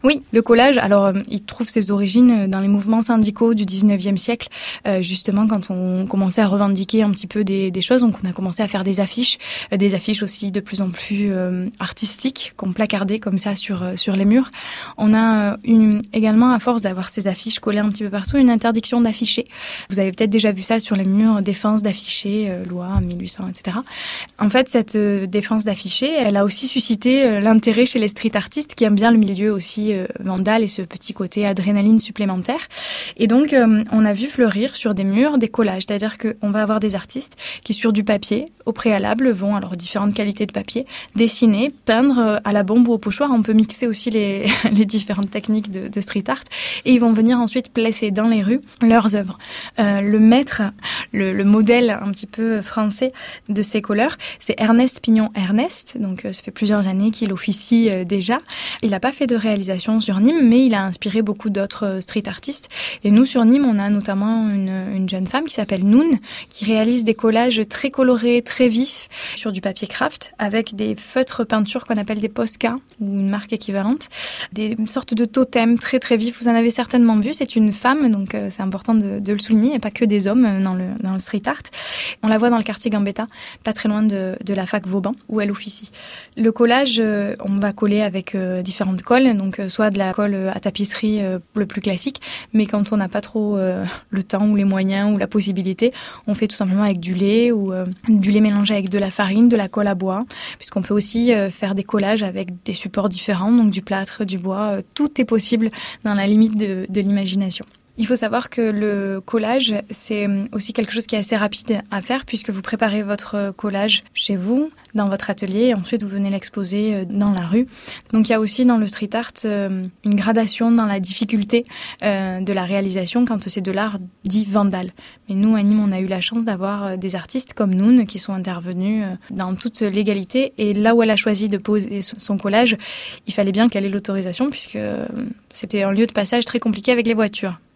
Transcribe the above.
Oui, le collage, alors il trouve ses origines dans les mouvements syndicaux du 19e siècle, justement quand on commençait à revendiquer un petit peu des choses, donc on a commencé à faire des affiches aussi de plus en plus artistiques, qu'on placardait comme ça sur les murs. On a également, à force d'avoir ces affiches collées un petit peu partout, une interdiction d'afficher. Vous avez peut-être déjà vu ça sur les murs, défense d'afficher, loi 1800, etc. En fait, cette défense d'afficher, elle a aussi suscité l'intérêt chez les street artistes qui aiment bien le milieu aussi vandale et ce petit côté adrénaline supplémentaire. Et donc, on a vu fleurir sur des murs des collages, c'est-à-dire qu'on va avoir des artistes qui, sur du papier, au préalable, vont, alors différentes qualités de papier, dessiner, peindre à la bombe ou au pochoir. On peut mixer aussi les différentes techniques de street art. Et ils vont venir ensuite placer dans les rues leurs œuvres. Le maître, le modèle un petit peu français de ces colleurs, c'est Ernest Pignon-Ernest. Donc, ça fait plusieurs années qu'il officie déjà. Il n'a pas fait de réalisation sur Nîmes, mais il a inspiré beaucoup d'autres street artistes. Et nous, sur Nîmes, on a notamment une jeune femme qui s'appelle Noun, qui réalise des collages très colorés, très vifs, sur du papier craft, avec des feutres peintures qu'on appelle des Posca, ou une marque équivalente, des sortes de totems très très vifs. Vous en avez certainement vu, c'est une femme, donc c'est important de le souligner, il n'y a pas que des hommes dans le street art. On la voit dans le quartier Gambetta, pas très loin de la fac Vauban, où elle officie. Le collage, on va coller avec différentes colles, donc soit de la colle à tapisserie le plus classique, mais quand on n'a pas trop le temps ou les moyens ou la possibilité, on fait tout simplement avec du lait ou du lait mélangé avec de la farine, de la colle à bois, puisqu'on peut aussi faire des collages avec des supports différents, donc du plâtre, du bois, tout est possible dans la limite de l'imagination. Il faut savoir que le collage, c'est aussi quelque chose qui est assez rapide à faire puisque vous préparez votre collage chez vous, dans votre atelier, et ensuite vous venez l'exposer dans la rue. Donc il y a aussi dans le street art une gradation dans la difficulté de la réalisation quand c'est de l'art dit vandale. Mais nous, à Nîmes, on a eu la chance d'avoir des artistes comme Noun qui sont intervenus dans toute légalité. Et là où elle a choisi de poser son collage, il fallait bien qu'elle ait l'autorisation puisque c'était un lieu de passage très compliqué avec les voitures.